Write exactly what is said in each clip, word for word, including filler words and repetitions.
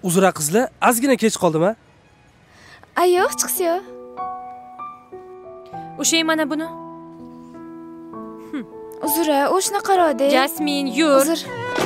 Uzra qizlar, ozgina kech qoldim-a? Ay yo'q, chiqsiz. O'shay mana buni. Uzra, o'shni qaradi. Jasmin, yur. Uzr.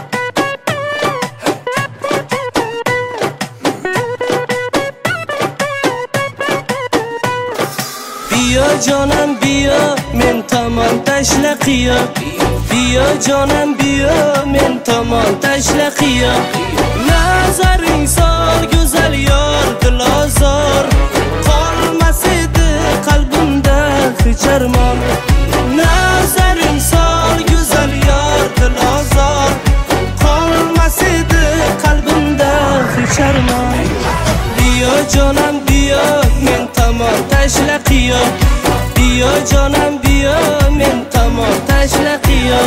Biyo jonim biyo, men tomon tashla qiyo. Biyo jonim biyo, men tomon tashla qiyo. Nazaring sol go'zal yor dilozor, qolmas edi qalbimda hech armon. Nazaring sol go'zal yor dilozor, qolmas edi qalbimda hech armon. Biyo jonim biyo, men tomon tashla qiyo. Biyo jonim biyo, men tomon tashla qiyo.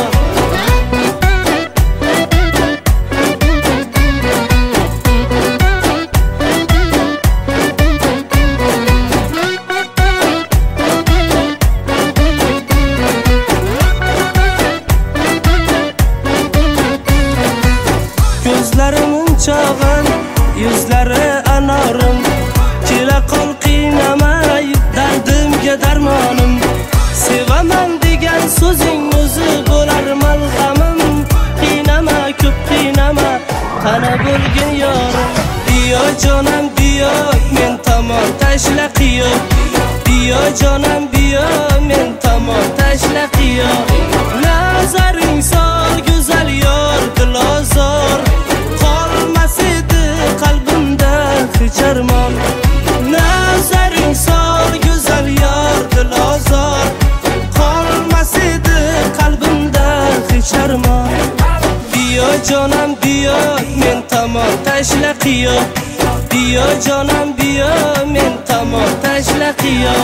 Ko'zlarimin chog'in, yuzlari anorim, kela qol qiynamay dardimga darmonim. Sevaman degan so'zing o'zi bo'lar malhamim. Qiynama, ko'p qiynama, qana bo'lgin yorim. Biyo jonim biyo, men tomon tashla qiyo. Biyo jonim biyo, men tomon tashla qiyo. Nazaring sol go'zal yor dilozor, qolmas edi qalbimda hech armon. Nazaring sol go'zal yor dilozor, qolmas edi qalbimda hech armon. Biyo jonim biyo, men tomon tashla qiyo. Biyo jonim biyo, men tomon tashla qiyo.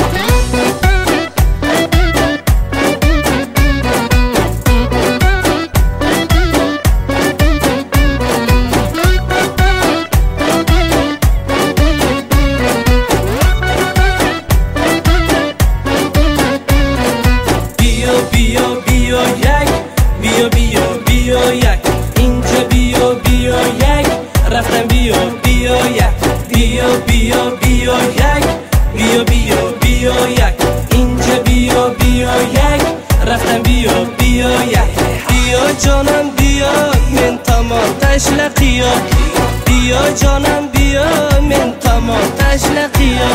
Biyo biyo biyo yak, ince biyo biyo yak, raftan biyo biyo yak. Biyo biyo biyo yak, biyo biyo biyo yak, ince biyo biyo yak, raftan biyo biyo yak. Biyo jonim biyo, men tomon tashla qiyo. Biyo jonim biyo, men tomon tashla qiyo.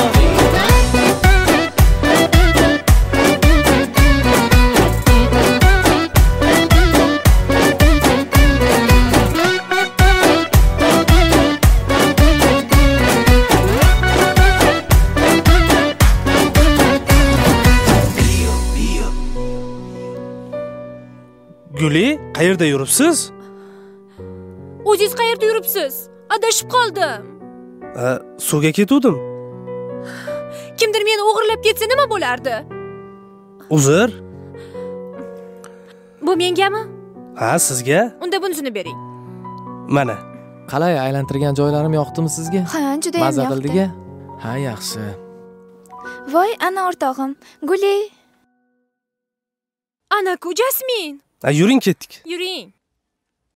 Guli, qayerda yuribsiz? O'zingiz qayerda yuribsiz? Adashib qoldim. Ha, suvga ketdim. Kimdir meni o'g'irlab ketsa nima bo'lardi? Uzr. Bu mengami? Ha, sizga? Unda bunisini bering. Mana. Qalay, aylantirgan joylarim yoqdimi sizga? Ha, juda ham Mazza yoqdi. qildingmi? Ha, yaxshi. Voy, ana o'rtog'im, Guli. Ana-ku Jasmin. Ha, yuring ketdik. Yuring.